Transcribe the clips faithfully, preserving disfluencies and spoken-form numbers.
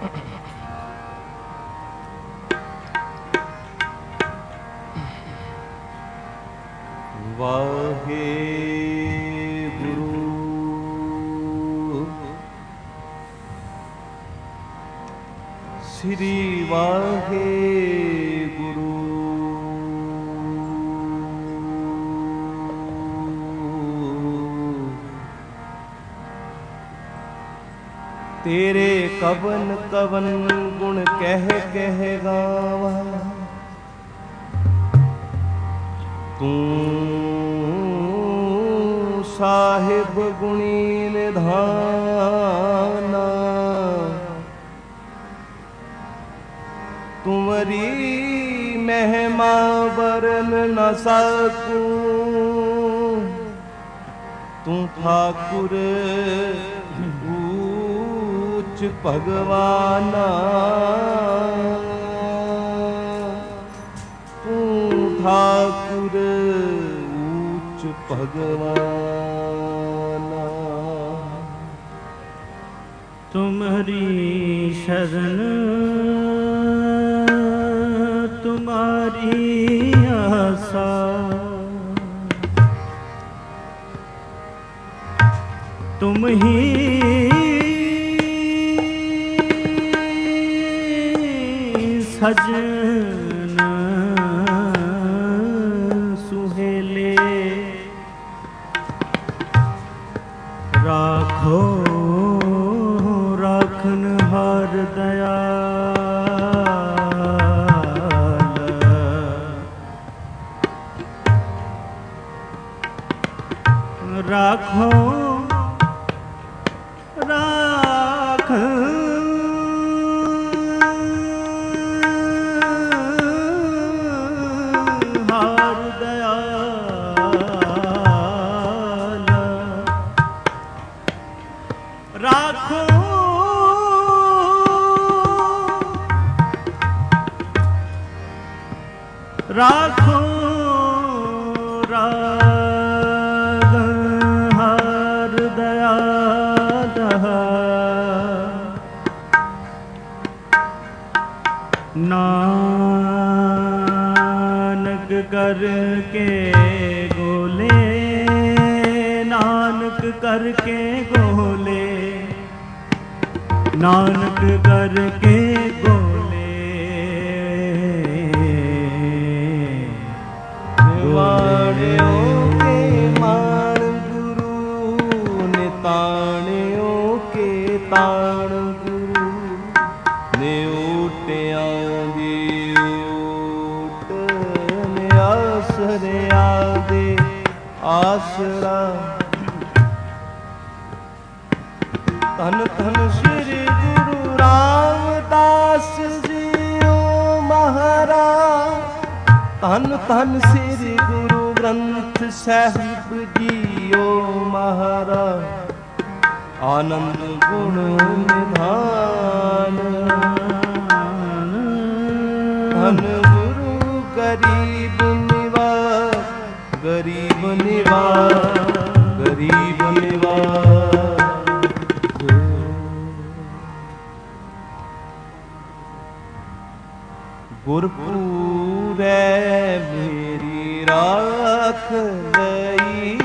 ਵਾਹਿਗੁਰੂ ਸ੍ਰੀ ਵਾਹਿਗੁਰੂ ਤੇਰੇ ਕਵਨ ਕਵਨ ਗੁਣ ਕਹਿ ਕਹਿ ਗਾਵਾਂ ਤੂੰ ਸਾਹਿਬ ਗੁਣੀ ਨਿਧਾਨਾ ਤੁਮਰੀ ਮਹਿਮਾ ਵਰਨ ਨ ਸਕੂੰ ਤੂੰ ਠਾਕੁਰ ਊਚ ਭਗਵਾਨਾ ਤੂੰ ਠਾਕੁਰ ਊਚ ਭਗਵਾਨਾ ਤੁਮਰੀ ਸ਼ਰਨ तुम्हारी आशा तुम ही सजन सुहेले राखो राखन हर दया राखो राख हार दयाल राखो राखो राख नानक करके गोले नानक करके गोले नानक करके गोले निवाणियों के मान गुरु निताणियों के ताण गुरु निउटियां दी ऊट निआसरिया दे आसरा धन धन श्री गुरु रामदास जीओ महाराज धन धन श्री गुरु ग्रंथ साहिब जीओ महाराज आनंद गुण निधान धन गुरु गरीब निवार गरीब निवार गरीब निवार गुरपुरै मेरी राख लई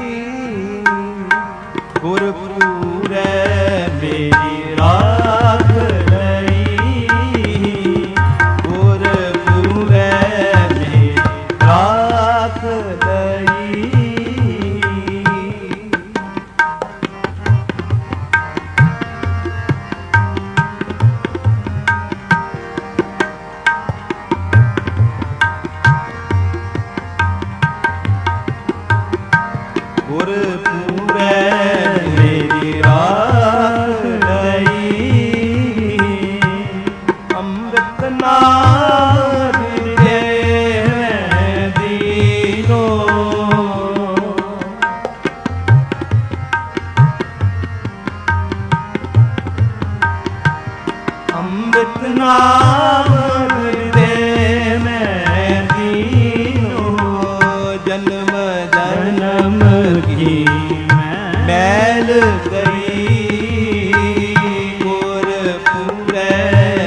गुरपुरै मेरी राख लई गुरपुरै मेरी राख लई गुरपुरै मेरी राख लई अमृत नाम दे दीनो अमृत नाम दे मैं दीनो जन्म जन्म की मैल गई गुरपुरै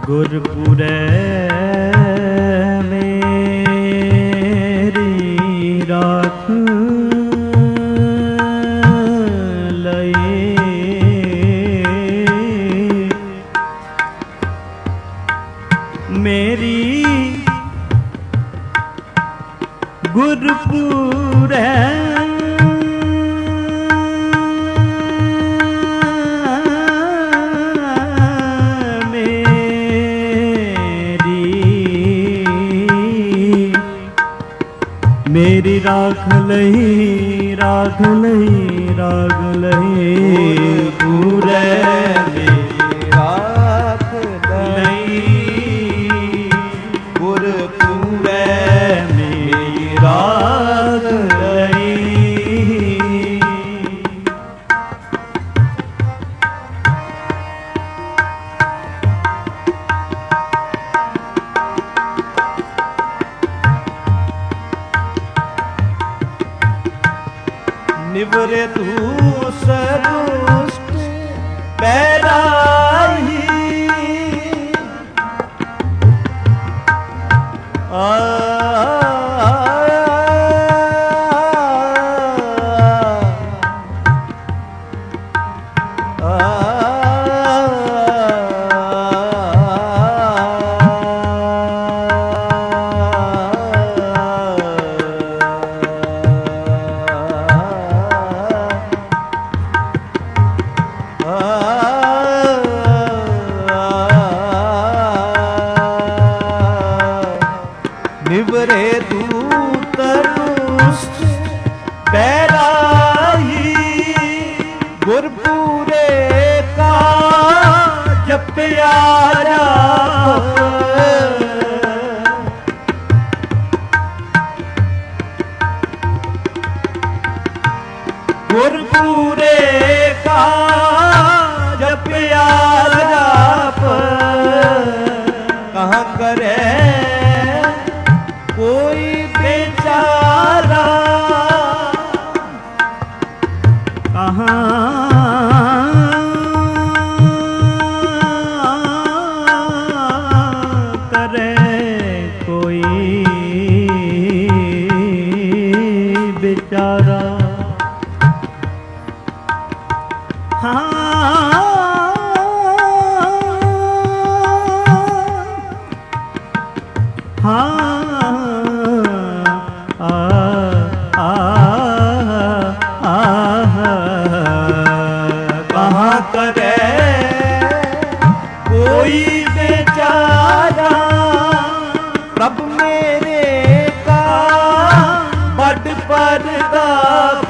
ਗੁਰਪੁਰੈ ਮੇਰੀ ਰਾਖ ਲਈ, ਮੇਰੀ ਗੁਰਪੁਰੈ ਮੇਰੀ ਰਾਖ ਲਈ, ਰਾਖ ਲਈ, ਰਾਗ ਲਈ, ਪੂਰੇ ਮੇਰੀ ਰਾਖ ਲਈ, ਗੁਰ ਪੂਰੇ ਮੇਰੀ ਰਾਖ ਲਈ। ਨਿਵਰੇ ਤੂੰ ਸਦੁਸ਼ਟ ਪੈਰਾਹੀ, ਆ ਨਿਵਰੇ ਦੂਤ ਦੁਸ਼ਟ ਬੈਰਾਹੀ, ਗੁਰਪੂਰੇ ਕਾ ਜਪਿਆ ਜਾਪ, ਗੁਰਪੂਰੇ ਕਾ ਜਪਿਆ ਜਾਪ, ਕਹਾਂ ਕਰੇ ਕੋਈ ਬੇਚਾਰਾ, ਕਹਾਂ ਕਰੇ ਕੋਈ ਬੇਚਾਰਾ। ਹਾਂ ਹਾਂ ਕਰੇ ਕੋਈ ਬੇਚਾਰਾ, ਪ੍ਰਭ ਮੇਰੇ ਕਾ ਵੱਡ ਪਰਤਾਪ,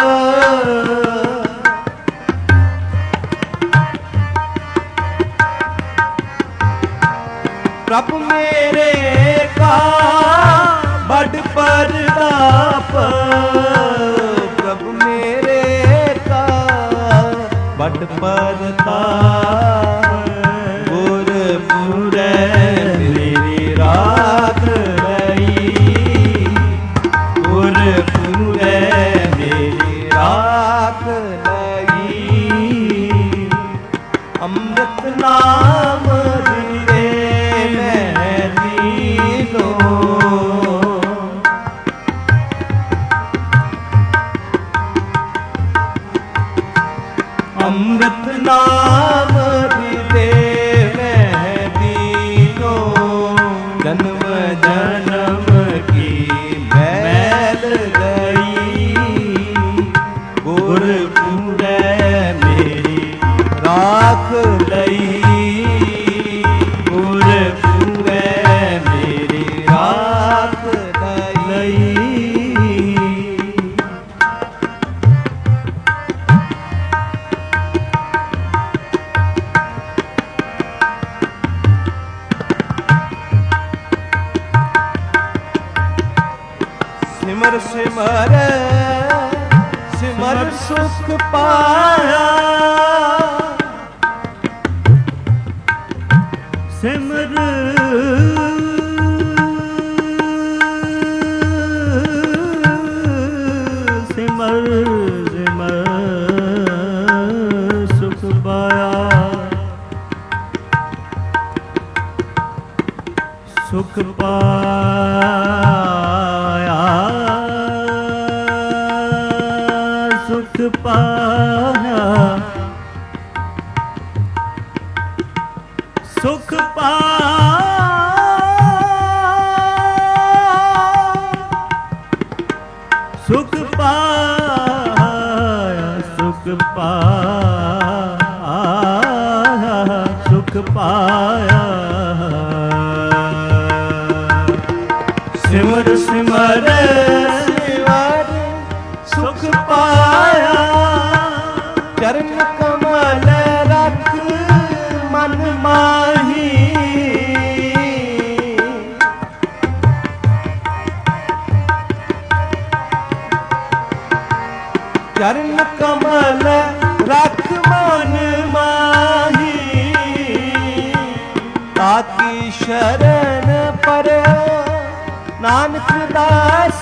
ਪ੍ਰਭ ਮੇਰੇ ਕਾ ਵੱਡ ਪਰਤਾਪ, ਪ੍ਰਭ ਮੇਰੇ ਕਾ ਵੱਡ ਪਰਤਾਪ, ਗੁਰਪੁਰੈ ਮੇਰੀ ਰਾਖ ਲਈ, ਗੁਰਪੁਰੈ ਮੇਰੀ ਰਾਖ ਲਈ। ਅੰਮ੍ਰਿਤ ਨਾਮ ਦਿਲੇ ਮੈਂ ਦੀਨੋ, ਅੰਮ੍ਰਿਤ ਨਾਮ ਦਿਲੇ ਮੈਂ ਦੀਨੋ, ਜਨਮ ਜਨਮ ਕੀ ਮੈਲ ਗਈ, ਗੁਰਪੁਰੈ ਮੇਰੀ ਰਾਖ ਲਈ, ਗੁਰਪੁਰੈ ਮੇਰੀ ਰਾਖ ਲਈ। ਸਿਮਰ ਸਿਮਰ ਸਿਮਰ ਸੁਖ ਪਾਇਆ, ਸਿਮਰ ਸਿਮਰ ਸਿਮਰ ਸੁਖ ਪਾਇਆ, ਸੁਖ ਪਾਇਆ ਸੁਖ ਪਾਇਆ ਸੁਖ ਪਾਇਆ ਸੁਖ ਪਾਇਆ ਸੁਖ ਪਾਇਆ ਸੁਖ ਪਾਇਆ ਸਿਮਰ ਸਿਮਰ ਸਿਮਰ ਸੁਖ ਪਾਇਆ ਚਰਨ ਕਮਲ ਰਖ ਮਨ ਮਾਹੀ ਚਰਨ ਕਮਲ ਰਖ ਮਨ ਮਾਹੀ ਤਾਕੀ ਸ਼ਰਨ ਪਰਿਓ ਨਾਨਕ ਦਾਸ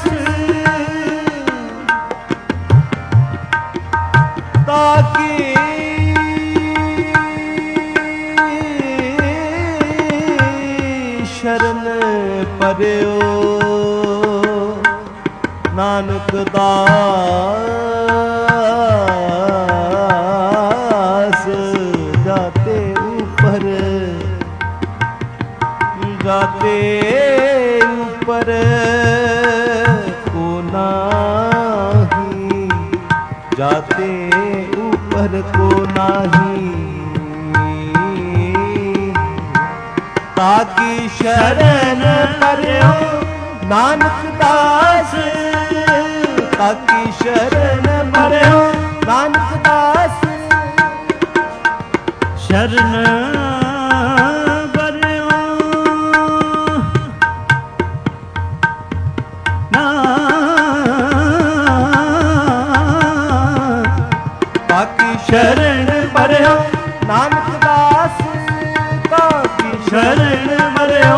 ਤਾਕੀ ਸ਼ਰਨ ਪਰਿਓ ਨਾਨਕ ਦਾਸ ਜਾਤੇ ਉਪਰ ਜਾਤੇ ਉਪਰ ਕੋ ਨਾਹੀ ਜਾਤੇ ਉਪਰ ਕੋ ਨਾਹੀ ਤਾਕੀ ਸ਼ਰਨ ਪਰਿਓ ਨਾਨਕ ਦਾਸ ਤਾਕੀ ਸ਼ਰਨ ਪਰਿਓ ਨਾਨਕ ਦਾਸ ਸ਼ਰਨ ਸ਼ਰਨ ਪਰਿਓ ਨਾਨਕ ਦਾਸ ਤਾਕੀ ਸ਼ਰਨ ਪਰਿਓ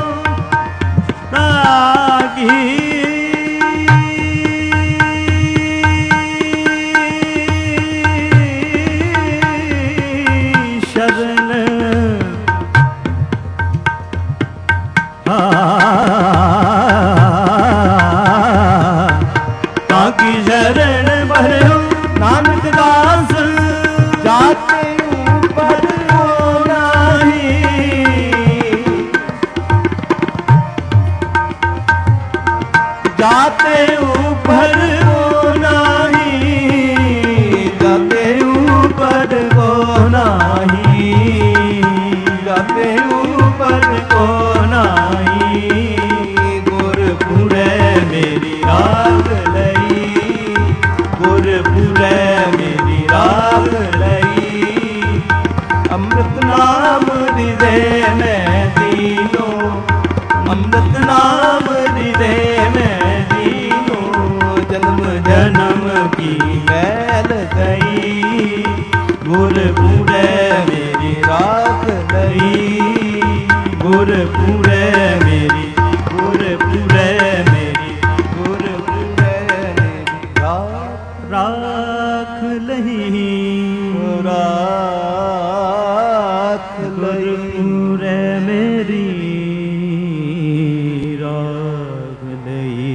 ਤਾਕੀ ਸ਼ਰਨ ਤਾਕੀ ਸ਼ਰਨ ਪਰਿਓ ਨਾਨਕ ਦਾਸ ਜਾਤੇ ਉਪਰ ਕੋ ਨਾਹੀ ਜਾਤੇ ਉਪਰ ਕੋ ਨਾਹੀ ਜਾਤੇ ਉਪਰ ਕੋ ਨਾਹੀ ਜਾਤੇ ਉਪਰ ਕੋ ਨਾਹੀ ਗੁਰਪੁਰੈ ਮੇਰੀ ਰਾਗ ਲਈ ਗੁਰਪੁਰੈ ਮੇਰੀ ਰਾਗ ਲਈ ਅੰਮ੍ਰਿਤ ਨਾਮ ਦਿਦੇ ਮੈਂ ਦੀਨੋ ਅੰਮ੍ਰਿਤ ਨਾਮ ਦਿਦੇ ਮੈਂ ਦੀਨੋ ਜਨਮ ਜਨਮ ਕੀ ਮੈਲ ਗਈ ਗੁਰਪੁਰੈ ਮੇਰੀ ਰਾਗ ਲਈ ਗੁਰਪੁਰੈ ਮੇਰੀ ਗੁਰਪੁਰੈ ਮੇਰੀ ਗੁਰਪੁਰੈ ਮੇਰੀ ਰਾਗ ਰਾਖ ਲਹੀ ਰਾਖ ਲਈ ਗੁਰਪੁਰੈ ਮੇਰੀ ਰਾਖ ਲਈ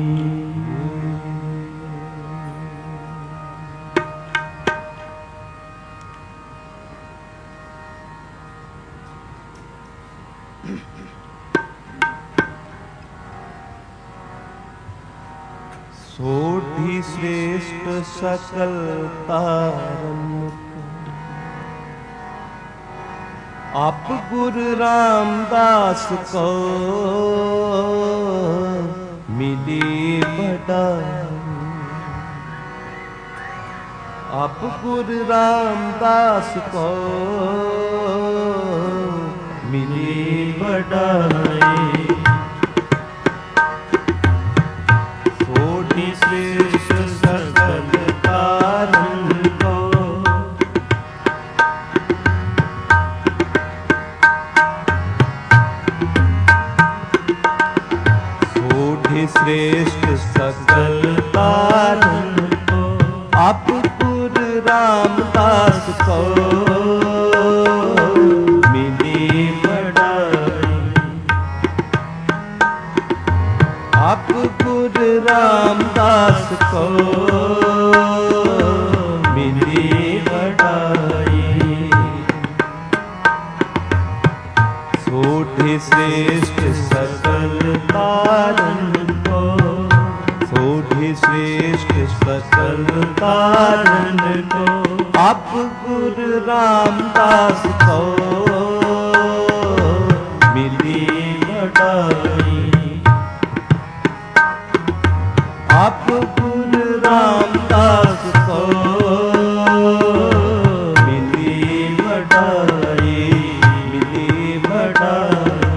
ਸੋਢੀ ਸ੍ਰੇਸ਼ਟ ਸਕਲ ਤਾਰਨ ਆਪ ਗੁਰ ਰਾਮਦਾਸ ਕੋ ਮਿਲੀ ਬੜਾਈ ਆਪ ਗੁਰ ਰਾਮਦਾਸ ਕੋ ਮਿਲੀ ਬੜਾਈ श्रेष्ठ सकल कारण को सोढ़ी श्रेष्ठ सकल कारण को आप पुर रामदास को मिली बड़ाई रामदास को मिली बढ़ाई। सोढ़ी श्रेष्ठ सकल कारण को, सोढ़ी श्रेष्ठ सकल कारण को, आप गुरु रामदास को मिली बढ़ाई। आप गुरु रामदास को मिली बढ़ाई, मिली बढ़ाई।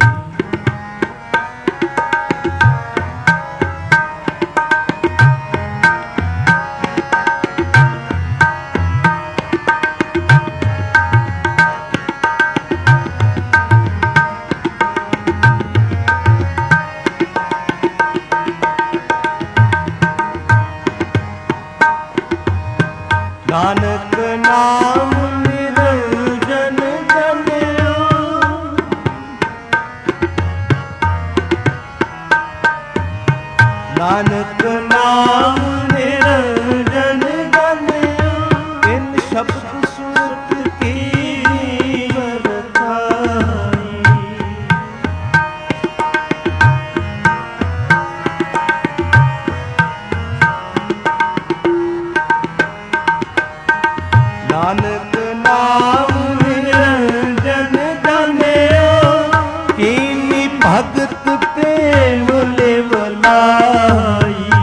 नानक नाम निरंजन जनियो, नानक नाम निरंजन जनियो, इन शब्द सुरत की बरताई। नानक नाम निरंजन जनियो, कीनी भगत प्रेम लेवलाई।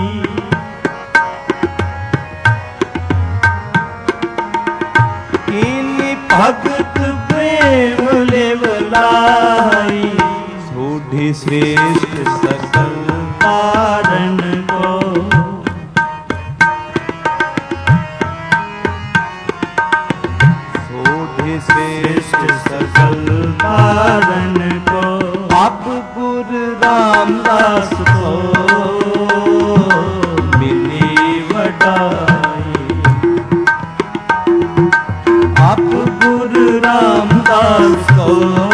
कीनी भगत प्रेम लेवलाई। सोढ़ी श्रेष्ठ सकल कारण को, श्रेष्ठ सकल कारण को, आप गुरु रामदास को मिली बढ़ाई। आप गुरु रामदास को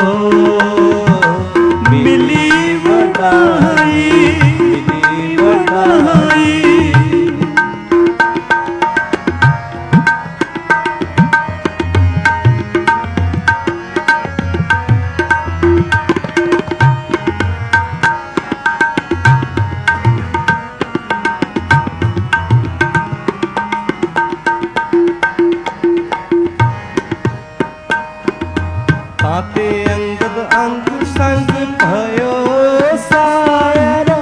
मिली बढ़ाई, मिली बढ़ाई। ताते अंगद अंग संग भयो सायरा,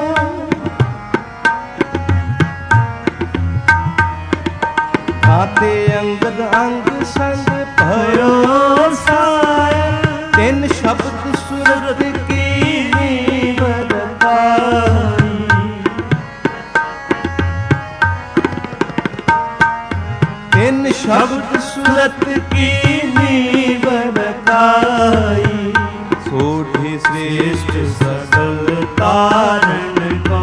ताते अंगद अंग संग भयो सायरा, तिन शब्द सुरत की बरताई। तिन शब्द सुरत की बरताई। सोढ़ी श्रेष्ठ सकल कारण को,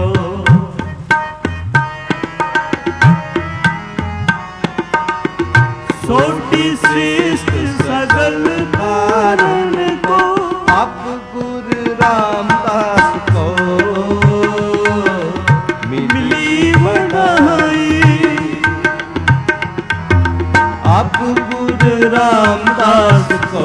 सोढ़ी श्रेष्ठ सकल कारण को, आप गुरु रामदास को मिली बढ़ाई। आप गुरु रामदास को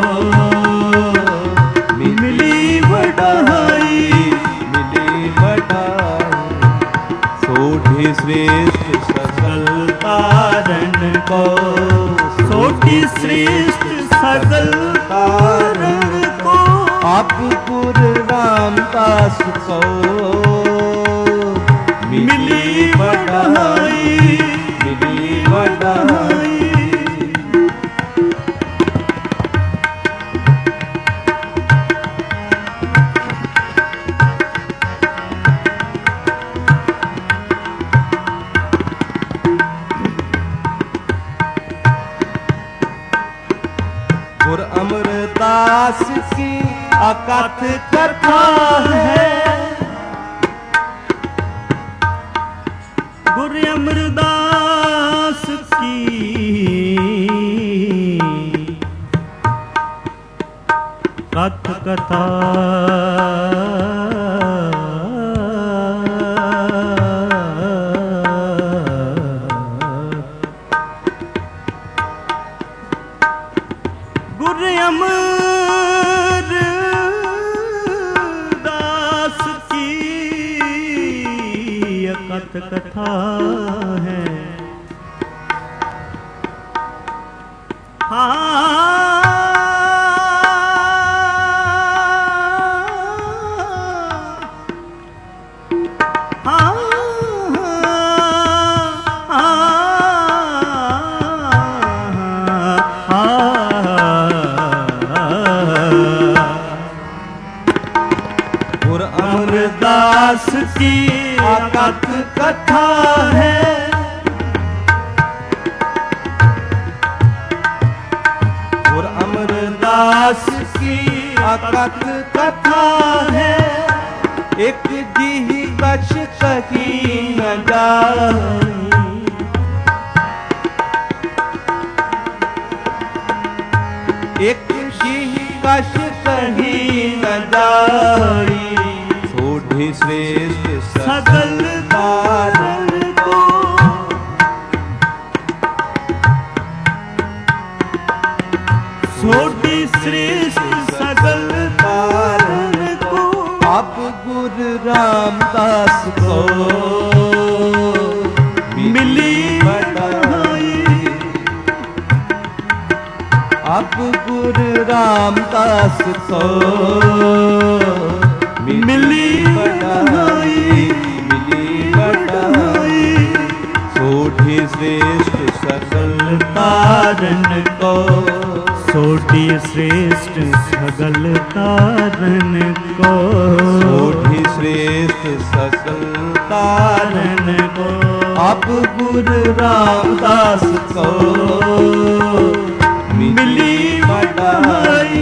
मिली बढ़ाई, मिली बढ़ाई। सोढ़ी श्रेष्ठ सकल कारण को, सोढ़ी श्रेष्ठ सकल कारण को, आप गुरु रामदास को मिली बढ़ाई, मिली बढ़ाई। गुरु अमरदास की अकथ कथा है, गुरु अमरदास की कथ कथा। ਗੁਰ ਅਮਰਦਾਸ ਕੀ ਅਕਥ ਕਥਾ ਹੈ। ਗੁਰ ਅਮਰਦਾਸ ਕੀ ਅਕਥ ਕਥਾ ਹੈ। ਗੁਰ ਅਮਰਦਾਸ ਕੀ ਅਕਥ ਕਥਾ ਹੈ। ਇੱਕ ਜਿਹੀ ਕਛ ਕਹੀ ਨ ਜਾਈ। ਇੱਕ ਜਿਹੀ ਕਛ ਕਹੀ ਨ ਜਾਈ। ਸੋਢੀ ਸ੍ਰੇਸ਼ਟ ਸਗਲ ਕਾਰਨ ਕੋ। ਸੋਢੀ ਸ੍ਰੇਸ਼ਟ ਸਗਲ ਕਾਰਨ ਕੋ। ਆਪ ਗੁਰ ਰਾਮਦਾਸ ਕੋ ਮਿਲੀ ਬੜਾਈ। ਆਪ ਗੁਰ ਰਾਮਦਾਸ ਕੋ ਮਿਲੀ ਬੜਾਈ। ਮਿਲੀ ਬੜਾਈ। ਸੋਢੀ ਸ੍ਰੇਸ਼ਟ ਸਗਲ ਤਾਰਨ ਕੋ। ਸੋਢੀ ਸ੍ਰੇਸ਼ਟ ਸਗਲ ਤਾਰਨ ਕੋ। ਸੋਢੀ ਸ੍ਰੇਸ਼ਟ ਸਗਲ ਤਾਰਨ ਕੋ। ਆਪ ਗੁਰ ਰਾਮਦਾਸ ਕੋ ਮਿਲੀ ਬੜਾਈ।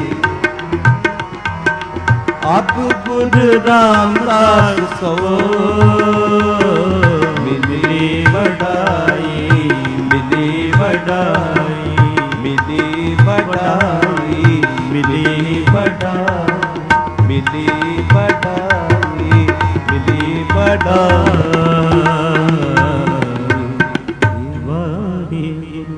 ਆਪ ਗੁਰ ਰਾਮਦਾਸ ਕੋ ਮਿਲੀ ਬੜਾਈ। ਮਿਲੀ ਬੜਾਈ। ਮਿਲੀ ਬੜਾਈ। ਮਿਲੀ ਬੜਾਈ। ਮਿਲੀ ਬੜਾਈ। ਮਿਲੀ ਬੜਾਈ। ਵਾਹਿਗੁਰੂ।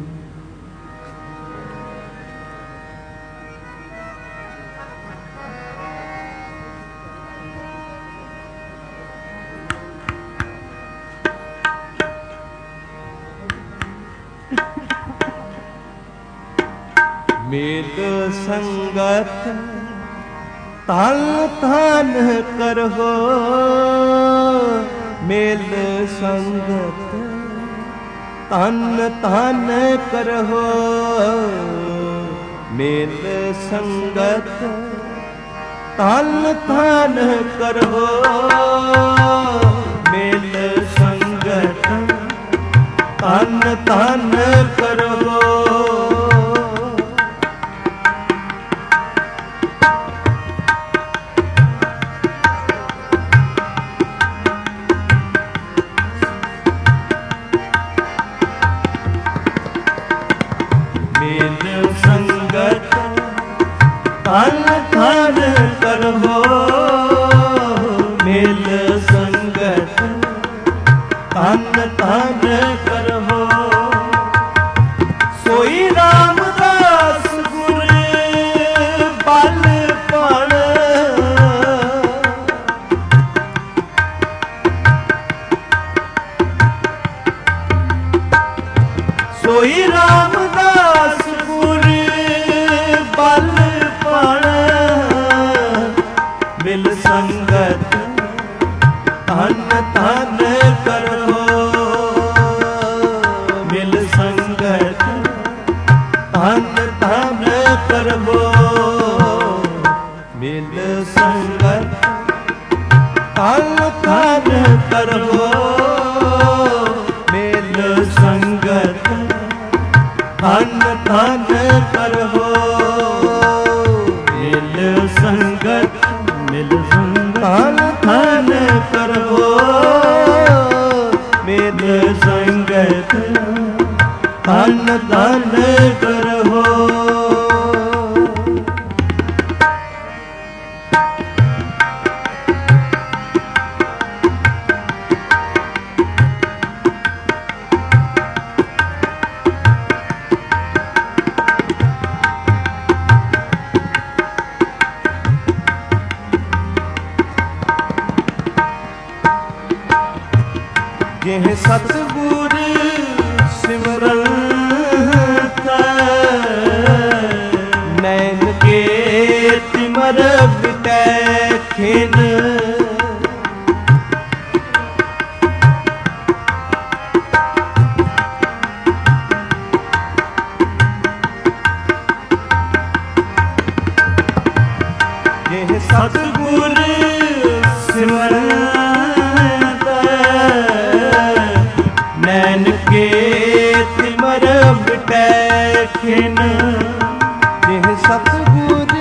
ਮੇਲ ਸੰਗਤ ਤਨ ਤਨ ਕਰੋ। ਮੇਲ ਸੰਗਤ ਤਨ ਤਨ ਕਰੋ। ਮੇਲ ਸੰਗਤ ਤਨ ਤਨ ਕਰੋ। ਮੇਲ ਸੰਗਤ ਤਨ ਤਨ ਕਰੋ। ਤਨ ਤਨ ਕਰੋ। ਮੇਲ ਸੰਗਤ ਤਨ ਤਨ ਕਰੋ। ਸੋਈ ਰਾਮਦਾਸ ਗੁਰ ਬਲ ਪਣ। ਸੋਈ ਰਾਮਦਾਸ ਗੁਰ ਬਲ ਮਿਲ ਸੰਗਤ ਤਨ ਤਨ ਕਰੋ। ਮਿਲ ਸੰਗਤ ਤਨ ਤਨ ਕਰੋ। ਮਿਲ ਸੰਗਤ ਤਨ ਤਨ ਕਰੋ। ਮਿਲ ਸੰਗਤ ਤਨ ਤਨ ਕਰੋ। ਮਿਲ ਸੰਗਤ ਮਿਲ ਸੰਗਤ ਤਨ ਕਰੋ। ਮਿਲ ਸੰਗਤ ਤਨ ਤਨ ਕਰੋ। ਸਤਿਗੁਰ ਸਿਮਰਤ ਨੈਣ ਕੇ ਤਿਮਰ ਬਿਟੈ ਖਿਨ ਸਤਿਗੁਰ ਸਿਮਰਤ ਨੈਣ ਕੇ ਤਿਮਰ ਬਿਟੈ ਖਿਨ ਜਿਹ ਸਤਿਗੁਰ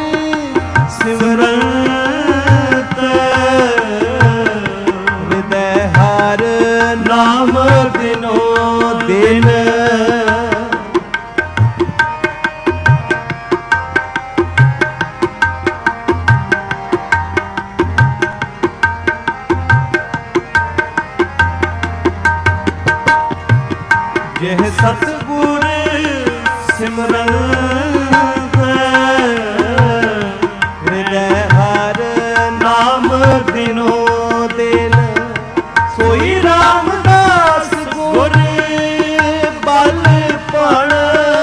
ਸਿਮਰਤ ਹਿਰਦੈ ਹਰ ਨਾਮ ਦਿਨੋ ਦਿਨ ਜਿਹ ਸਤਿਗੁਰ ਸਿਮਰਤ ਹਿਰਦੈ ਹਰ ਨਾਮ ਦਿਨੋ ਦਿਨ ਸੋਈ ਰਾਮਦਾਸ ਗੁਰ ਬਲ ਪਣ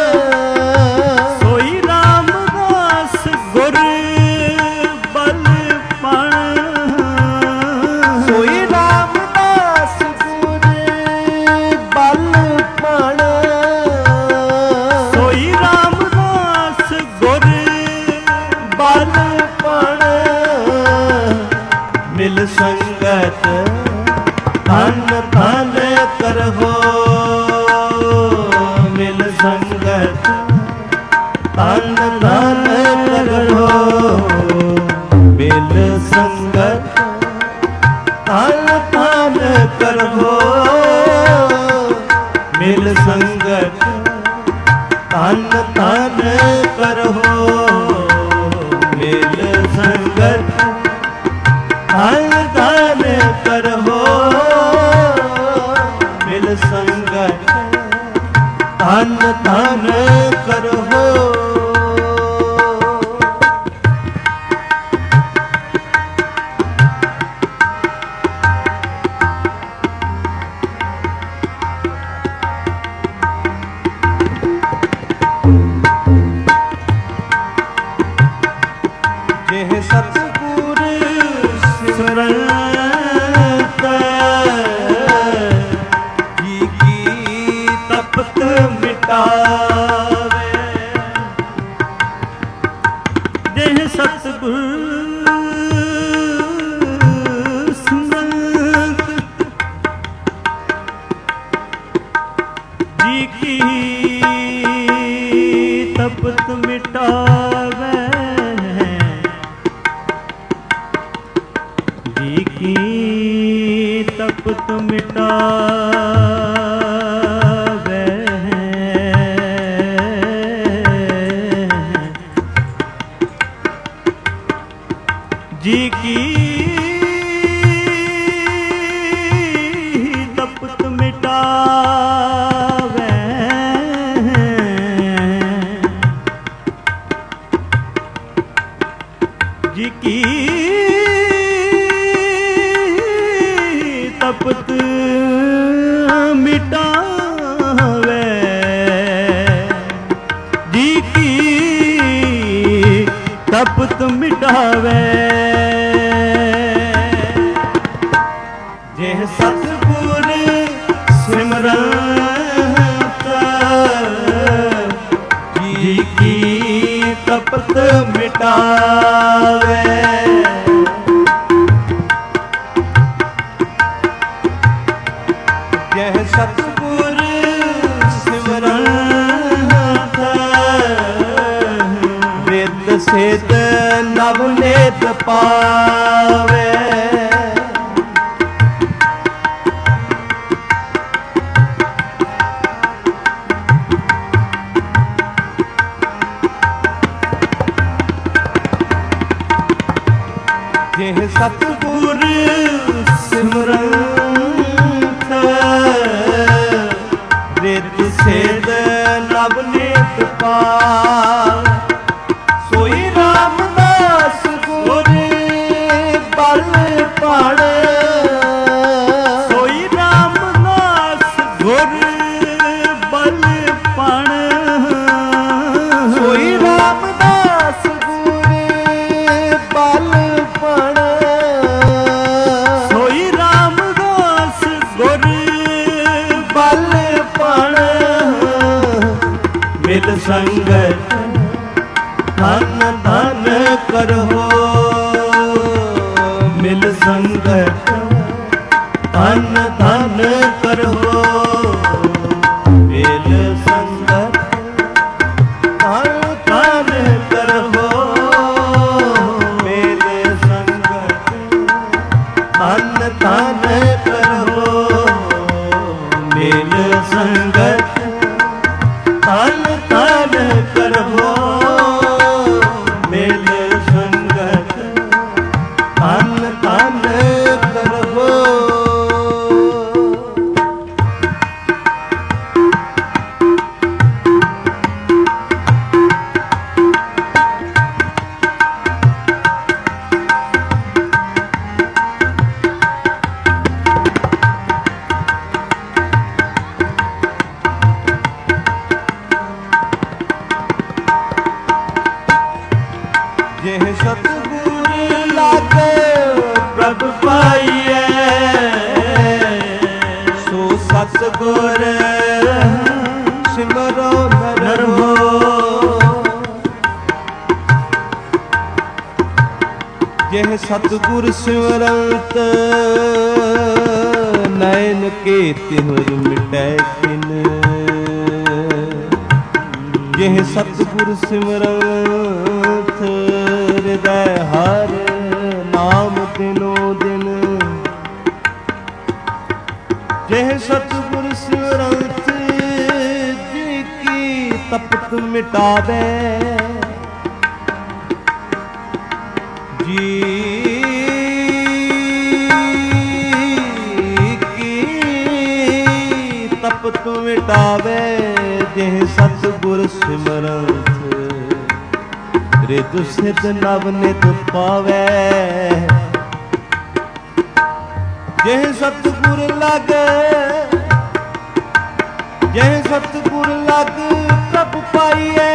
ਸੋਈ ਰਾਮਦਾਸ ਗੁਰ ਬਲ ਪਣ ਸੋਈ ਰਾਮਦਾਸ ਗੁਰ ਬਲ ਸੋਈ ਰਾਮਦਾਸ ਗੁਰ ਬਲ ਪਣ ਮਿਲ ਸੰਗਤ ਧਨ ਧਨ ਕਰਹੋ ਮਿਲ ਸੰਗਤ ਧਨ ਧਨ ਕਰਹੋ ਮਿਲ ਸੰਗਤ ਧਨ ਧਨ ਕਰਹੋ ਮਿਲ ਸੰਗਤ ਧਨ ਧਨ ਕਰਹੋ ਮਿਲ ਸੰਗਤ ਧਨ ਧਨ ਕਰਹੋ ਮਿਲ ਸੰਗਤ ਧਨ ਧਨ ਕਰਹੋ ਜਿਹ ਸਤਿਗੁਰ ਸਿਮਰਤ ਜੀ ਕੀ ਤਪਤ ਮਿਟਾਵੇ ਜਿਹ ਸਤਿਗੁਰ ਸਿਮਰਤ ਜੀ ਕੀ ਤਪਤ ਮਿਟਾਵੇ ਜੀ ਕੀ ਤਪਤ ਮਿਟਾਵੇ ਜੀ ਕੀ ਤਪਤ ਮਿਟਾਵੇ ਜੀ ਕੀ ਤਪਤ ਮਿਟਾਵੇ ਜੀ ਕੀ ਤਪਤ ਮਿਟਾਵੇ ਜਿਹ ਸਤਿਗੁਰ ਸਿਮਰਤ ਜੀ ਕੀ ਤਪਤ ਮਿਟਾਵੇ ਜਿਹ ਸਤਿਗੁਰ ਸਿਮਰਤ ਰਿੱਧ ਸਿੱਧ ਨਵ ਨੇਤ ਪਾਵੇ ਜਿਹ ਸਤਿਗੁਰ ਸਿਮਰਤ ਰਿੱਧ ਸਿੱਧ ਨਵ ਨੇਤ ਪਾਵੇ ਸੋਈ ਰਾਮਦਾਸ ਗੁਰ ਬਲ ਪਣ ਸੋਈ ਰਾਮਦਾਸ ਧਨ ਧਨ ਕਰੋ ਮਿਲ ਸੰਗਤ ਧਨ ਧਨ ਕਰੋ ਮਿਲ ਸੰਗਤ ਧਨ ਧਨ ਕਰੋ ਮਿਲ ਸੰਗਤ ਧਨ ਧਨ ਕਰੋ ਮਿਲ ਸੰਗਤ ਧਨ ਧਨ ਕਰੋ ਮਿਲ ਸੰਗਤ ਧਨ ਧਨ ਕਰੋ। ਜਿਹ ਸਤਿਗੁਰ ਲਾਗੇ ਪ੍ਰਭ ਪਾਈਐ ਸੋ ਸਤਿਗੁਰ ਸਿਮਰੋ ਨਰਮੋ। ਜਿਹ ਸਤਿਗੁਰ ਸਿਮਰੰਤ ਨੈਣ ਕੇ ਤਿਹੁਰ ਮਿਟੈ ਖਿਨ। ਜਿਹ ਸਤਿਗੁਰ ਸਿਮਰੰਤ ਹਿਰਦੈ ਹਰ ਨਾਮ ਦਿਨੋ ਦਿਨ। ਜਿਹ ਸਤਿਗੁਰ ਸਿਮਰੰਤ ਜੀ ਕੀ ਤਪਤ ਮਿਟਾਵੇ ਜੀ ਕੀ ਤਪਤ ਮਿਟਾਵੇ। ਜਿਹ ਸਤਿਗੁਰ ਸਿਮਰੰਤ ਰਿਦ ਸਿਧ ਨਵ ਨਿਤ ਪਾਵੈ। ਜਿਹ ਸਤਿਗੁਰ ਲਾਗੈ ਜਿਹ ਸਤਿਗੁਰ ਲਗ ਪ੍ਰਭ ਪਾਈਐ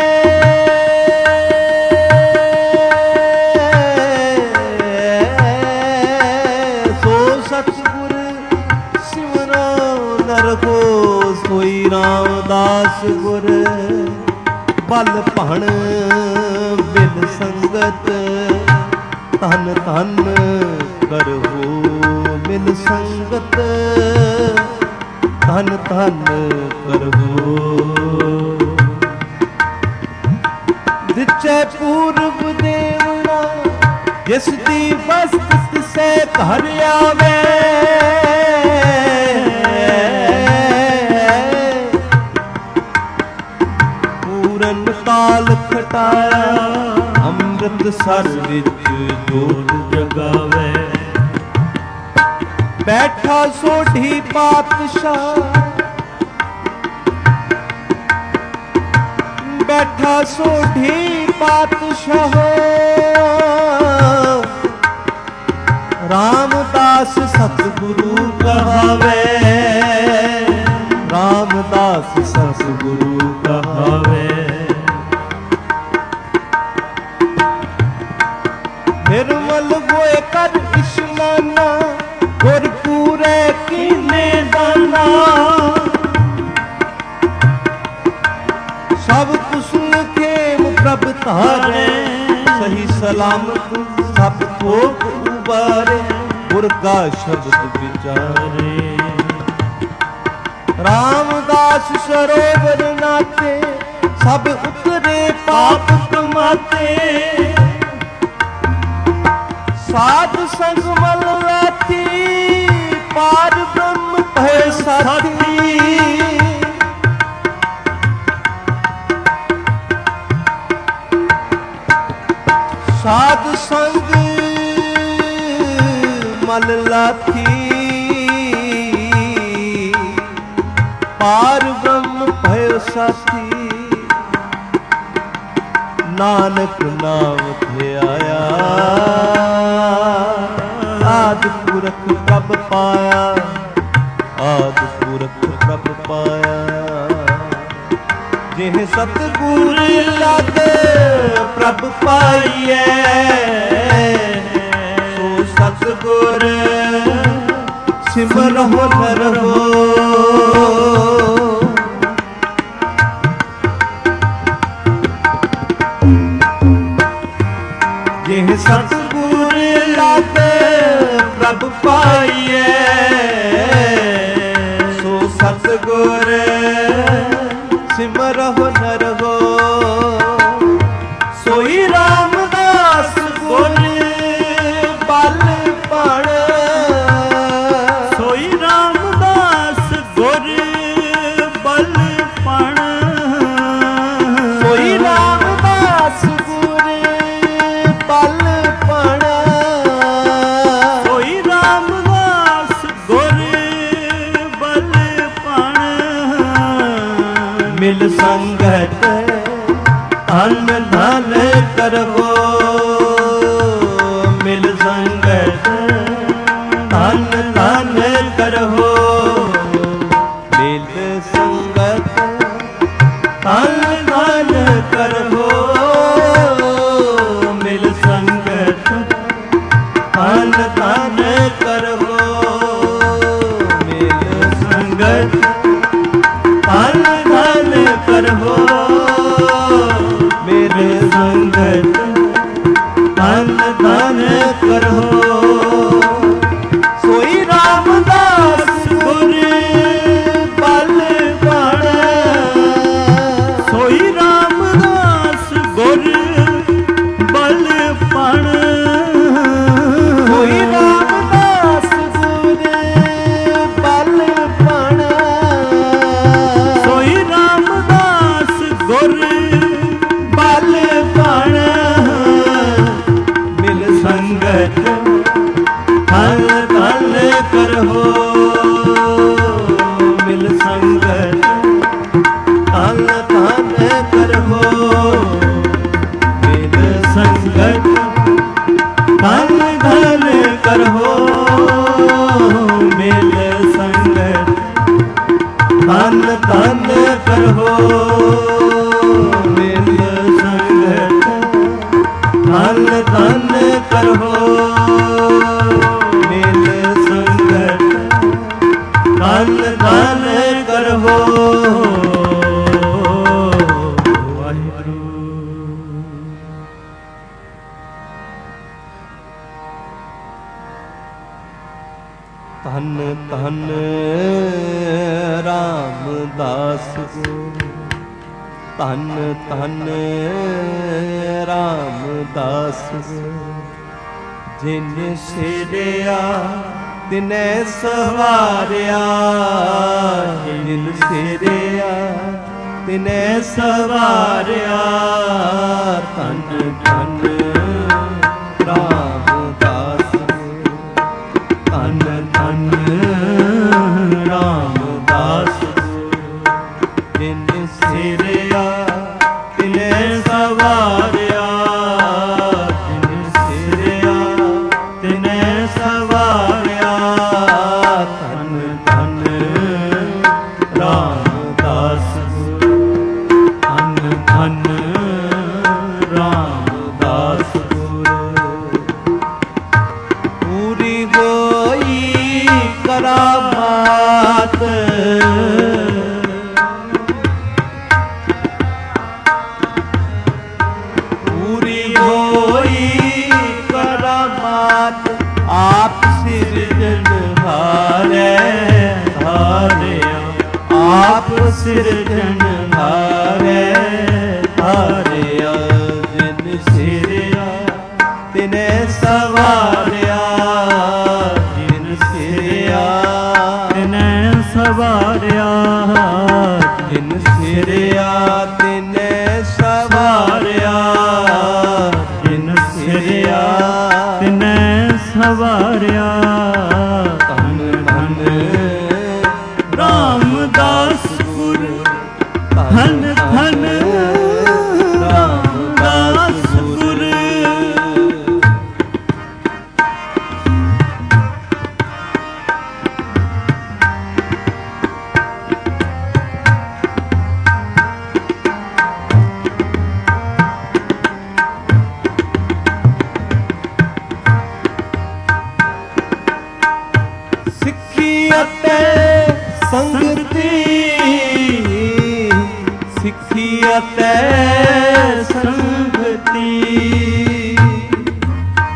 ਸੋ ਸਤਿਗੁਰ ਸਿਮਰੋ ਨਰਗੋ। ਸੋਈ ਰਾਮਦਾਸ ਗੁਰ ਬਲ ਭਣ ਬਿਨ ਸੰਗਤ ਧਨ ਧਨ ਕਰੋ ਮਿਲ ਸੰਗਤ ਧਨ ਧਨ ਕਰੋ। ਦਿਚੈ ਪੂਰਬ ਦੇਵਨਾ ਜਿਸ ਦੀ ਵਸਤ ਤਿਸੈ ਘਰ ਆਵੇ। ਪੂਰਨ ਕਾਲ ਖਟਾਇਆ ਅੰਮ੍ਰਿਤ ਸਰ ਵਿੱਚ ਜੋਤ ਜਗਾਵੇ। ਬੈਠਾ ਸੋਢੀ ਪਾਤਸ਼ਾਹ ਬੈਠਾ ਸੋਢੀ ਪਾਤਸ਼ਾਹ ਰਾਮਦਾਸ ਸਤਿਗੁਰੂ ਕਹਾਵੇ। ਰਾਮਦਾਸ ਸਤਿਗੁਰੂ ਕਹਾਵੇ। ਨਿਰਮਲ ਹੋਏ ਕਰ ਇਸ਼ਨਾਨਾ ਗੁਰ ਪੂਰੇ ਕੀਨੇ ਦਾਨਾ। ਸਭ ਕੁਸਲ ਖੇਮ ਪ੍ਰਭ ਧਾਰੇ ਸਹੀ ਸਲਾਮਤ ਸਭ ਭੋਗ ਉਬਾਰੇ। ਗੁਰ ਕਾ ਸ਼ਬਦ ਵਿਚਾਰੇ ਰਾਮਦਾਸ ਸਰੋਵਰ ਨਾਤੇ ਸਭ ਉਤਰੇ ਪਾਪ ਕਮਾਤੇ। ਸਾਧ ਸੰਗ ਮਲ ਲਾਤੀ ਪਾਰ ਬ੍ਰਹਮ ਭੈ ਸਾਥੀ। ਸਾਧ ਸੰਗ ਮਲ ਲਾਤੀ ਪਾਰ ਬ੍ਰਹਮ ਭੈ ਸਾਥੀ। ਨਾਨਕ ਨਾਮ ਧਿਆਇਆ ਆਦਿ ਪੁਰਖ ਪ੍ਰਭ ਪਾਇਆ। ਆਦਿ ਪੁਰਖ ਪ੍ਰਭ ਪਾਇਆ। ਜਿਹ ਸਤਿਗੁਰ ਲਾਗੇ ਪ੍ਰਭ ਪਾਈਐ ਸੋ ਸਤਿਗੁਰ ਸਿਮਰਹੁ ਨਰਹੁ। ਸਤਿਗੁਰ ਲਾਗੇ ਪ੍ਰਭ ਪਾਈਏ, ਸੋ ਸਤਿਗੁਰ ਸਿਮਰਹੁ ਨਰਹੁ, ਸੋਈ ਰਾਮਦਾਸ ਗੁਰ ਬਲ ਪਣ, ਸੋਈ ਰਾਮਦਾਸ ਗੁਰ ਬਲ ਪਣ, ਸੋਈ ਰਾਮਦਾਸ ਗੁਰ ਬਲ ਪਣ, ਸੋਈ ਰਾਮਦਾਸ ਗੁਰ ਬਲ ਪਣ, ਮਿਲ ਸੰਗਤ ਧਨ ਧਨ ਕਰਵੋ, ਮਿਲ ਸੰਗਤ ਧਨ ਧਨ ਕਰਵੋ, ਮਿਲ ਸੰਗਤ ਧਨ ਧਨ ਕਰਵੋ, ਮਿਲ ਸੰਗਤ ਧਨ ਧਨ ਕਰਵੋ, ਮਿਲ ਸੰਗਤ ਧਨ ਧਨ ਕਰਵੋ, ਮੇਰੇ ਸੰਗਤ ਧਨ ਧਨ ਕਰੋ, ਸੋਈ ਰਾਮਦਾਸ ਗੁਰ ਬਲ ਪਣ, ਸੋਈ ਰਾਮਦਾਸ ਗੁਰ ਬਲ ਪਣ, ਸੋਈ ਰਾਮਦਾਸ ਗੁਰ ਬਲ ਪਣ, ਸੋਈ ਰਾਮਦਾਸ ਗੁਰ ਬਲ ਪਣ, ਮਿਲ ਸੰਗਤ ਧਨ ਧਨ ਕਰੋ, ਮਿਲ ਸੰਗਤ ਧਨ ਧਨ ਕਰੋ, ਮਿਲ ਸੰਗਤ ਧਨ ਧਨ ਕਰੋ, ਮਿਲ ਸੰਗਤ ਧਨ ਧਨ ਕਰੋ, ਮਿਲ ਸੰਗਤ ਧਨ ਧਨ ਕਰੋ, ਮਿਲ ਸੰਗਤ ਧਨ ਧਨ ਕਰੋ। ਵਾਹਿਗੁਰੂ। ਧਨ ਧਨ ਰਾਮਦਾਸ ਗੁਰ, ਧਨ ਧਨ ਰਾਮਦਾਸ ਗੁਰ, ਜਿਨ ਸਿਰਿਆ ਤਿਨੈ ਸਵਾਰਿਆ, ਜਿਨ ਸਿਰਿਆ ਤਿਨੈ ਸਵਾਰਿਆ, ਧਨ ਧਨ ਰਾਮਦਾਸ ਗੁਰ, ਧਨ ਧਨ ਰਾਮਦਾਸ ਗੁਰ, ਜਿਨ ਸਿਰਿਆ ਤਿਨੈ ਸਵਾਰਿਆ, ਜਿਨ ਸਿਰਿਆ ਤਿਨੈ ਸਵਾਰਿਆ, ਧਨ ਧਨ ਰਾਮਦਾਸ ਗੁਰ, ਧਨ ਧਨ ਰਾਮਦਾਸ ਗੁਰ, ਪੂਰੀ ਹੋਈ ਕਰਾਮਾਤ, ਪੂਰੀ ਹੋਈ ਕਰਾਮਾਤ, ਆਪ ਸਿਰਜਣਹਾਰੇ ਹਾਰਿਆ, ਆਪ ਸਿਰਜਣਹਾਰੇ ਹਾਰਿਆ, ਜਿਨ ਸਿਰਿਆ ਤਿਨੈ ਸਵਾਰਿਆ, ਜਿਨ ਸਿਰਿਆ ਤਿਨੈ ਸਵਾਰਿਆ, ਜਿਨ ਸਿਰਿਆ ਤਿਨੈ ਸਵਾਰਿਆ, ਜਿਨ ਸਿਰਿਆ ਤਿਨੈ ਸਵਾਰਿਆ, ਧਨ ਧਨ ਰਾਮਦਾਸ ਗੁਰ, ਧਨ ਧਨ ਰਾਮਦਾਸ ਗੁਰ, ਸਿੱਖੀ ਅਤੇ ਸੰਗਤੀ, ਸਿੱਖੀ ਅਤੇ ਸੰਗਤੀ,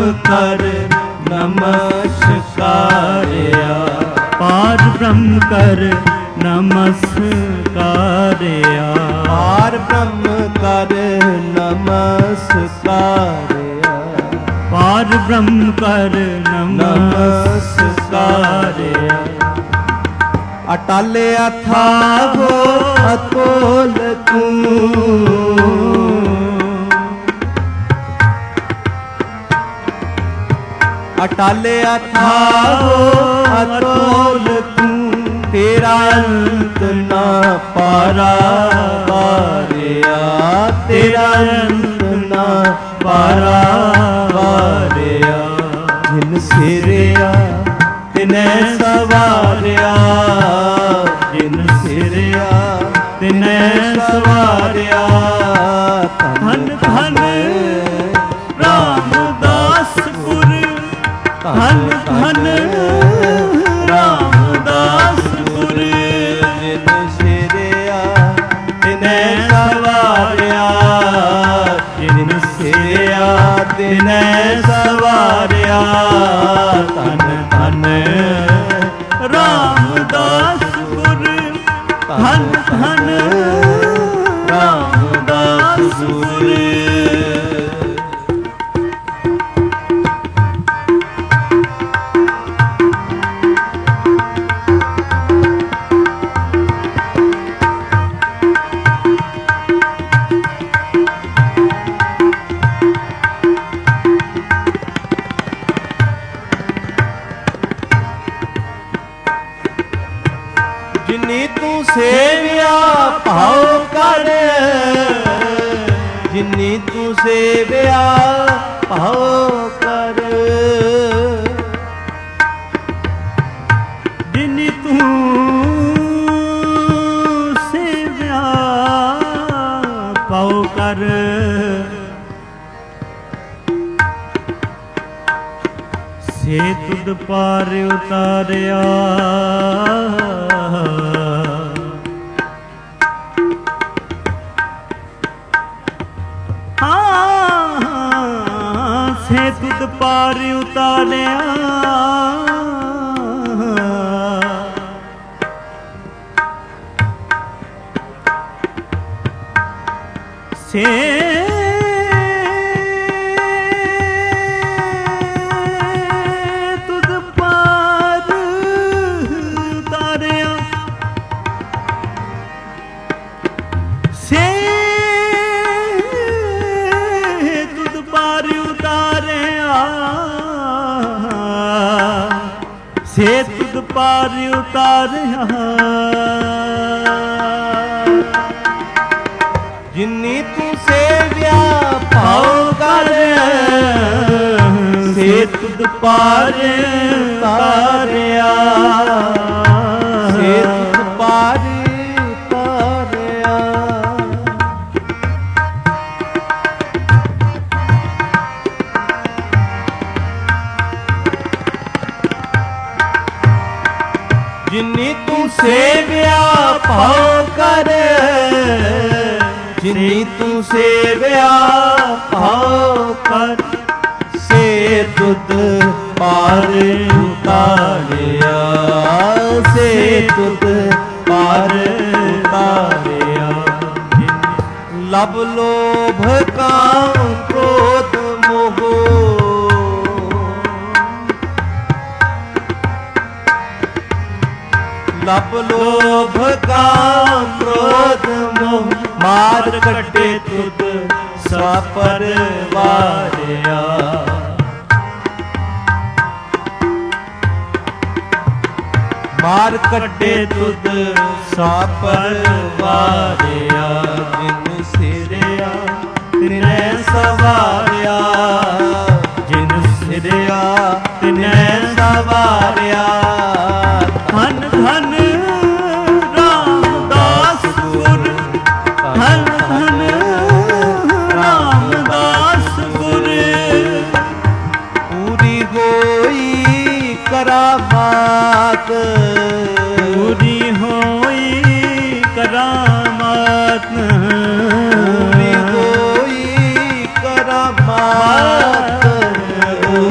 ਕਰ ਨਮਸਕਾਰਿਆ। ਪਾਰ ਬ੍ਰਹਮ ਕਰ ਨਮਸਕਾਰਿਆ। ਪਾਰ ਬ੍ਰਹਮ ਕਰ ਨਮਸਕਾਰਿਆ। ਪਾਰ ਬ੍ਰਹਮ ਕਰ ਨਮਸਕਾਰਿਆ। ਅਟਲ ਅਥਾਹੋ ਅਤੋਲ ਤੂੰ, ਅਟਲ ਅਥਾਹੋ ਅਤੋਲ ਤੂੰ, ਤੇਰਾ ਅੰਤ ਨਾ ਪਾਰਾ ਵਾਰਿਆ। ਤੇਰਾ ਅੰਤ ਨਾ ਪਾਰਾ ਵਾਰਿਆ। ਜਿਨ ਸਿਰਿਆ ਤਿਨੈ ਸਵਾਰਿਆ। ਜਿਨ ਸਿਰਿਆ ਤਿਨੈ ਸਵਾਰਿਆ। ਧਨ ਧਨ ਰਾਮਦਾਸ ਗੁਰ, ਧਨ ਧਨ ਰਾਮਦਾਸ ਗੁਰ। ਜਿਨ ਸਿਰਿਆ ਤਿਨੈ ਸਵਾਰਿਆ। ਜਿਨ ਸਿਰਿਆ ਤਿਨੈ ਸਵਾਰਿਆ। ਧਨ ਧਨ ਰਾਮਦਾਸ ਗੁਰ, ਧਨ ਧਨ ਰਾਮਦਾਸ ਗੁਰ। ਜਿਨੀ ਤੂੰ ਸੇਵਿਆ ਭਾਉ ਕਰ। ਜਿਨੀ ਤੂੰ ਸੇਵਿਆ ਭਾਉ ਕਰ। ਜਿਨੀ ਤੂੰ ਸੇਵਿਆ ਪਾਉ ਕਰ। ਸੇ ਤੁਧ ਪਾਰ ਉਤਾਰਿਆ। ਹਾਂ ਸੇ ਤੁਧ ਪਾਰ ਉਤਾਰਿਆ। ਸੇ ਤੁਧ ਪਾਰ ਉਤਾਰਿਆ। ਸੇ ਤੁਧ ਪਾਰ ਉਤਾਰਿਆ। ਸੇ ਤੁਧ ਪਾਰ ਉਤਾਰਿਆ। ਜਿਨੀ ਤੂੰ ਸੇਵਿਆ ਭਾਉ ਕਰ। ਸੇ ਤੁਧ ਪਾਰ ਉਤਾਰਿਆ। ਸੇ ਤੁਧ ਪਾਰ ਉਤਾਰਿਆ। ਜਿਨੀ ਤੂੰ ਸੇਵਿਆ ਭਾਉ ਕਰ। ਜਿਨੀ ਤੂੰ ਸੇਵਿਆ ਭਾਉ ਕਰ। ਸੇ ਤੁਧ ਪਾਰ ਉਤਾਰਿਆ। ਸੇ ਤੁਧ ਪਾਰ ਉਤਾਰਿਆ। ਲਬ ਲੋਭ ਕਾਮ ਕ੍ਰੋਧ ਮੋਹ। ਲਬ ਲੋਭ ਕਾਮ ਕ੍ਰੋਧ ਮੋਹ। ਮਾਰ ਕੱਟੇ ਤੁਧ ਸਾਪਰ ਵਾਰਿਆ। ਮਾਰ ਕੱਟੇ ਤੁਧ ਸਾਪਰ ਵਾਰਿਆ। ਜਿਨ ਸਿਰਿਆ ਤਿਨੈ ਸਵਾਰਿਆ। ਜਿਨ ਸਿਰਿਆ ਤਿਨੈ ਸਵਾਰਿਆ। ਧਨ ਧਨ ਰਾਮਦਾਸ ਗੁਰ, ਧਨ ਧਨ ਰਾਮਦਾਸ ਗੁਰ। ਪੂਰੀ ਹੋਈ ਕਰਾਮਾਤ। ਪੂਰੀ ਹੋਈ ਕਰਾਮਾਤ। ਪੂਰੀ ਹੋਈ ਕਰਾਮਾਤ।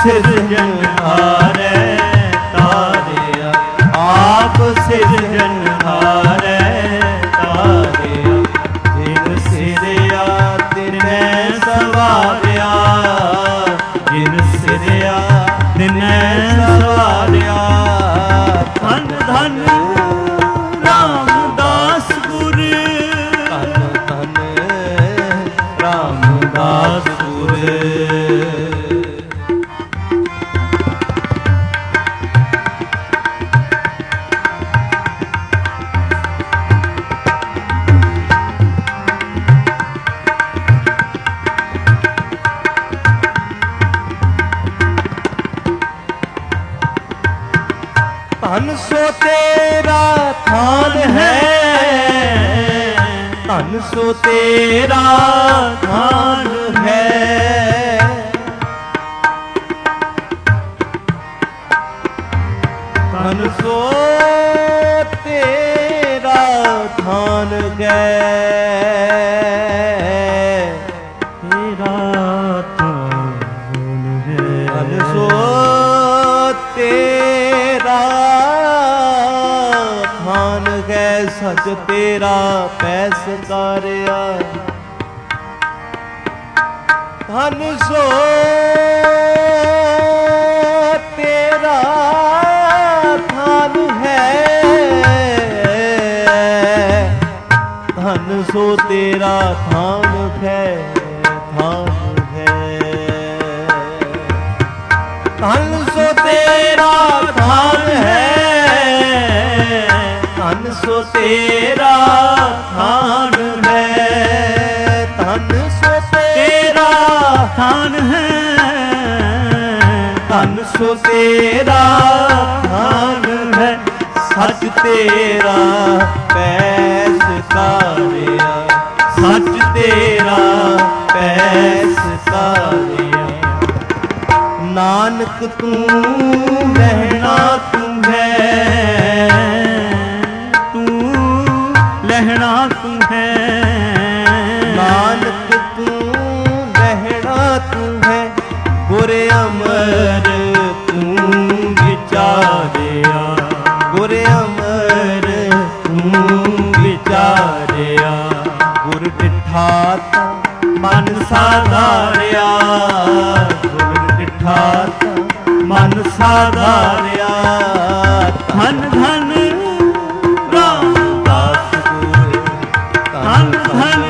ਸਿਰਜਣਹਾਰੈ ਤਾਰਿਆ, ਆਪ ਸਿਰਜਣਹਾਰੈ ਤਾਰਿਆ, ਜਿਨ ਸਿਰਿਆ ਤਿਨੈ ਸਵਾਰਿਆ, ਜਿਨ ਸਿਰਿਆ ਤਿਨੈ ਸਵਾਰਿਆ। ਧੰਨ ਧੰਨ ਰਾਮਦਾਸ ਗੁਰ, ਧੰਨ ਧੰਨ ਰਾਮਦਾਸ ਗੁਰ। ਧਨ ਸੋ ਤੇਰਾ ਥਾਨ ਹੈ, ਧਨ ਸੋ ਤੇਰਾ ਥਾਨ ਹੈ, ਧਨ ਸੋ ਤੇਰਾ ਥਾਨ ਹੈ, ਤੇਰਾ ਧਨ ਹੈ, ਧਨ ਸੋ ਤੇਰਾ ਥਾਨ ਹੈ, ਸਚ ਤੇਰਾ ਪੈ ਸਕਾਰਿਆ। ਧਨ ਸੋ ਤੇਰਾ ਥਾਨ ਹੈ, ਧਨ ਸੋ ਤੇਰਾ ਥਾਨ ਹੈ, ਥਾਨ ਹੈ, ਧਨ ਸੋ ਤੇਰਾ ਥਾਨ ਹੈ, ਧਨ ਸੋ ਤੇਰਾ ਥਾਨ ਹੈ, ਧਨ ਸੋ ਤੇਰਾ ਥਾਨ ਹੈ, ਧਨ ਸੋ ਤੇਰਾ ਥਾਨ ਹੈ, ਸੱਚ ਤੇਰਾ ਪੈ ਸਕਾਰਿਆ, ਸੱਚ ਤੇਰਾ ਪੈ ਸਕਾਰਿਆ। ਨਾਨਕ ਤੂੰ ਲਹਿਣਾ ਤੂੰ ਹੈ, ਤੂੰ ਲਹਿਣਾ ਤੂੰ ਹੈ, ਨਾਨਕ ਤੂੰ ਲਹਿਣਾ ਤੂੰ ਹੈ, ਗੁਰ ਅਮਰ ਤੂੰ ਵਿਚਾਰਿਆ, ਗੁਰ ਅਮਰ ਤੂੰ ਵਿਚਾਰਿਆ। ਗੁਰ ਡਿਠਾ ਤਾ ਮਨ ਸਾਧਾਰਿਆ, ਗੁਰ ਡਿਠਾ ਤਾ ਮਨ ਸਾਧਾਰਿਆ। ਧੰਨ ਧੰਨ ਰਾਮਦਾਸ ਗੁਰ, ਧੰਨ ਧੰਨ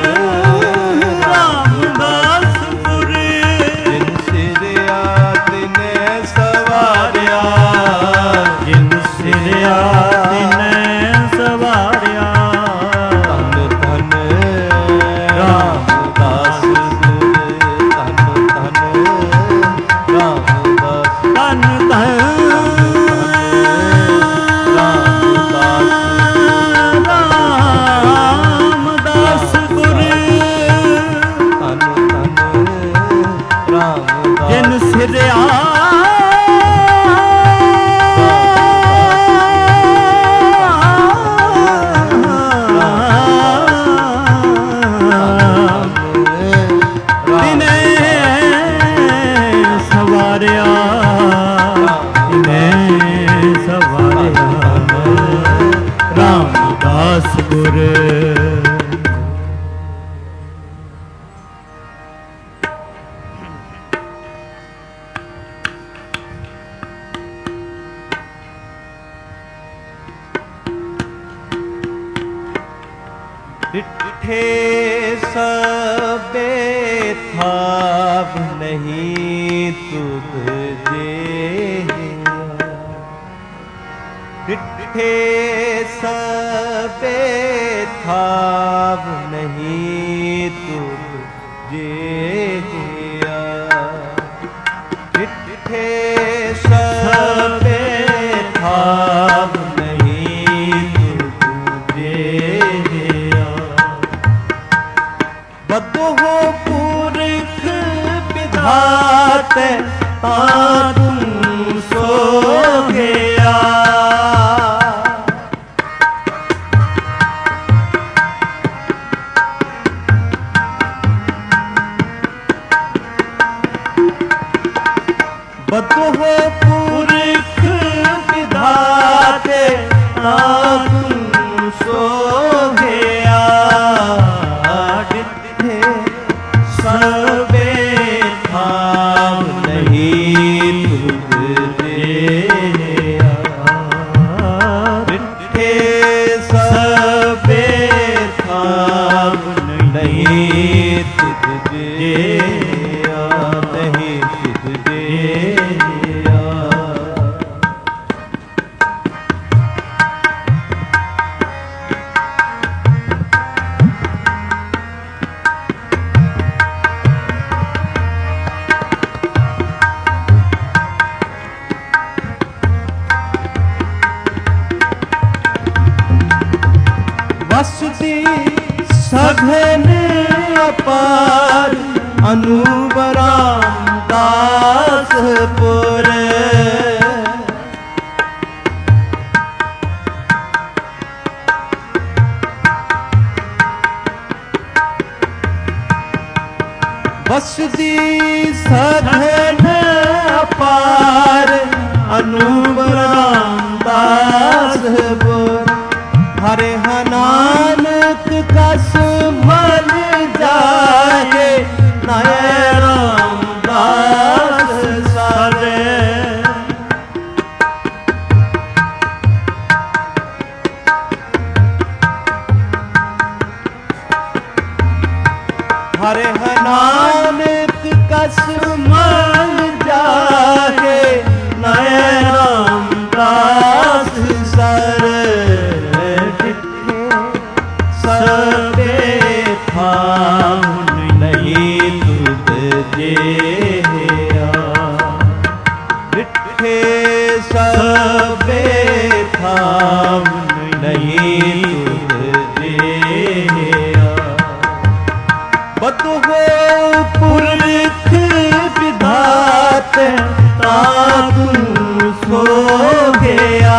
ਰਾਮਦਾਸ ਗੁਰ। ਜਿਨ ਸਿਰਿਆ ਤਿਨੈ ਸਵਾਰਿਆ, ਜਿਨ ਸਿਰਿਆ ਤਿਨੈ ਸਵਾਰਿਆ। ਧੰਨ ਧੰਨ ਰਾਮਦਾਸ ਗੁਰ, ਧੰਨ ਧੰਨ ਰਾਮਦਾਸ, ਧੰਨ ਧੰਨ ਰਾਮਦਾਸ ਗੁਰ। ਧੰਨ ਧੰਨ ਰਾਮਦਾਸ, ਜਿਨ ਸਿਰਿਆ ਰਾਮਦਾਸ ਗੁਰ। ਡਿਠੇ ਸਭੇ ਥਾਪ ਨਹੀਂ ਤੁਧ ਜਿਹਾ, ਡਿਠੇ ਸਭੇ ਥਾਪ ਨਹੀਂ ਤੁਧ ਜਿਹਾ, ਡਿਠੇ ਸਭੇ ਥਾਪ ਨਹੀਂ ਤੁਧ ਜਿਹਾ। ਬਦੋਹੋ ਪੁਰਖ ਵਿਧਾਤੇ ਤਾ ਤੂੰ ਸੋ ਗਿਆ, ਬਸਤੀ ਸਘਨ ਅਪਾਰ ਅਨੂਪ ਰਾਮਦਾਸਪੁਰ। ਬਸਤੀ ਸਘਨ ਅਪਾਰ ਅਨੂਪ ਰਾਮਦਾਸਪੁਰ। ਹਰਿ ਨਾਨਕ ਕਸ ਮਨ ਜਾਏ ਨਾਏ ਰਾਮਦਾਸ ਸਾਰੇ। ਹਰਿ ਨਾਨਕ ਕਸ ਮਨ ਜਾਏ ਨਾਏ ਰਾਮਦਾਸ ਸਾਰੇ। ਸਭੇ ਥਾਮ ਨਹੀਂ ਤੁਧ ਜਿਹਾ ਡਿਠੇ। ਸਭੇ ਥਾਮ ਨਹੀਂ ਤੁਧ ਜਿਹਾ ਬਦੁ ਹੋ ਪੁਰਖ ਵਿਧਾਤ ਤਾ ਤੂੰ ਸੋਹਿਆ।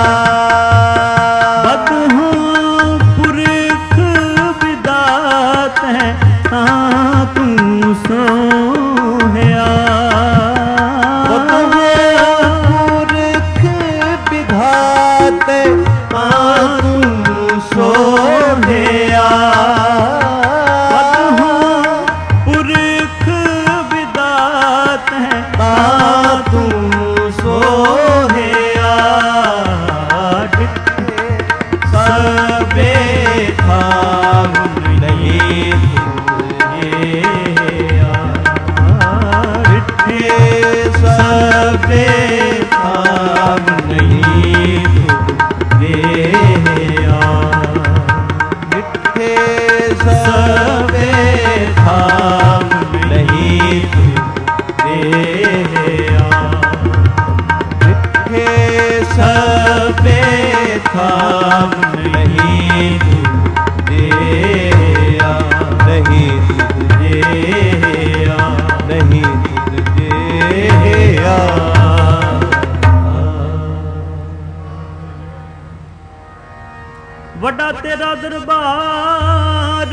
ਵੱਡਾ ਤੇਰਾ ਦਰਬਾਰ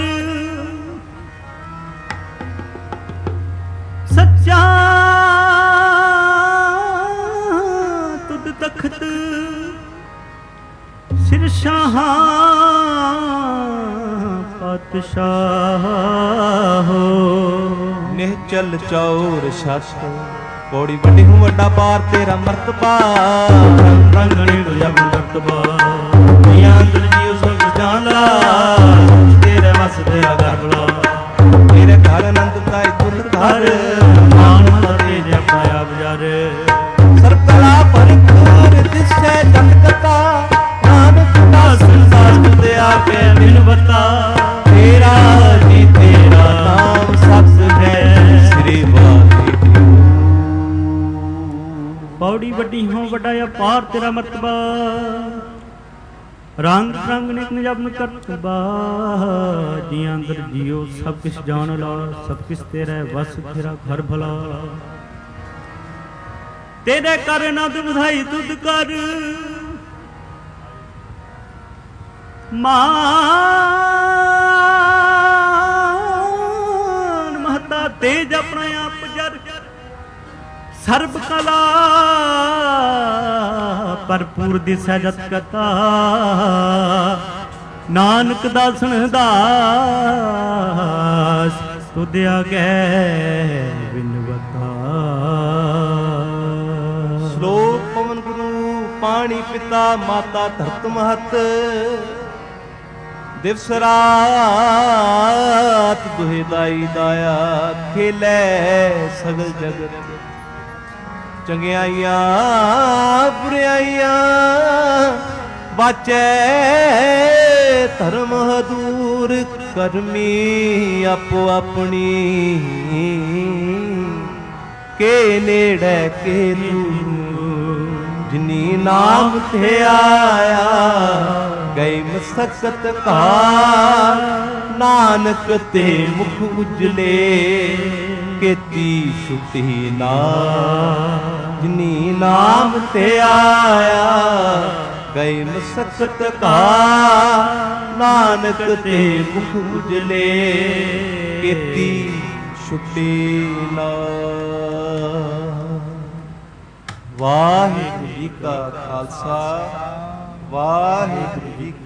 ਸੱਚਾ ਤੁਧ ਤਖਤ ਸਿਰ ਸ਼ਾਹਾਂ ਪਾਤਸ਼ਾਹ ਹੋ। ਨਿਹਚਲ ਚੌਰ ਛਤ ਪੌੜੀ ਵੱਡੀ ਹੂੰ ਵੱਡਾ ਪਾਰ ਤੇਰਾ ਮਰਤਬਾ। ਰੰਗਣੀ ਜਬ ਮਰਤਬਾ ਅੰਦਰ ਜੀਉ ਸਭ ਜਾਣਾ ਤੇਰੇ ਵਸ ਤੇਰਾ ਘਰ ਬੁਲਾ। ਤੇਰੇ ਘਰ ਅਨੰਦ ਤਾਈ ਤੁਲ ਘਰ ਮਾਨ ਮਤੇ ਜਪਾ ਬਜਾਰੇ। ਸਰਕਲਾ ਪਰਪੂਰ ਦਿਸੈ ਜਗਤਾ ਨਾਨਕ ਦਾਸ ਸਾਧ ਤੇ ਆਪੇ ਮਿਲ ਬਤਾ। ਤੇਰਾ ਜੀ ਤੇਰਾ ਨਾਮ ਸਤ ਹੈ ਸ੍ਰੀ ਵਾਹਿਗੁਰੂ। ਪੌੜੀ ਵੱਡੀ ਹੋ ਵੱਡਾ ਅਪਾਰ ਤੇਰਾ ਮਰਤਬਾ। ਰੰਗ ਰੰਗ ਨਿਤ ਨਿਜਬਨ ਕਰਤਬਾ। ਜੀਆਂ ਅੰਦਰ ਜੀਓ ਸਭ ਕਿਛ ਜਾਣ ਲਾ। ਸਭ ਕਿਛ ਤੇਰਾ ਵਸ ਤੇਰਾ ਘਰ ਭਲਾ। ਤੇਰੇ ਕਰ ਨੰਦ ਵਧਾਈ ਤੁਧ ਕਰ ਮਾਨ ਮਹਤਾ ਤੇਜ ਆਪਣਾ ਆਪ ਜਰ। ਸਰਬ ਕਲਾ ਭਰਪੂਰ ਦਿਸੈ ਜਤ ਕਤਾ। ਨਾਨਕ ਦਾਸਨ ਦਾਸ ਤੁਧ ਆਗੇ ਬਿਨਵਤਾ। ਸ਼ਲੋਕ ਪਵਨ ਗੁਰੂ ਪਾਣੀ ਪਿਤਾ ਮਾਤਾ ਧਰਤ ਮਹਤ। ਦਿਵਸ ਰਾਤ ਦੁਹਿ ਦਾਈ ਦਾਇਆ ਖੇਲੇ ਸਗਲ ਜਗਤ। ਚੰਗਿਆਈਆਂ ਬੁਰਿਆਈਆਂ ਬਾਚੈ ਧਰਮ ਦੂਰ ਕਰਮੀ ਆਪੋ ਆਪਣੀ। ਕੇ ਨੇੜੇ ਕੇ ਦੂਰ ਜਿਨੀ ਨਾਮ ਤੇ ਆਇਆ ਗਈ ਮਸਕਤ ਕਾ ਨਾਨਕ ਤੇ ਮੁਖ ਉਜਲੇ ਕੀਤੀ ਛੁਟੀ ਨਾ ਜਿਨੀ ਨਾਮ ਤੇ ਆਇਆ ਗਏ ਮਸਕਤ ਕਾ ਨਾਨਕ ਤੇ ਮੁਖ ਉਜਲੇ ਕੀਤੀ ਛੁਟੀ ਨਾ। ਵਾਹਿਗੁਰੂ ਜੀ ਕਾ ਖਾਲਸਾ ਵਾਹਿਗੁਰੂ ਜੀ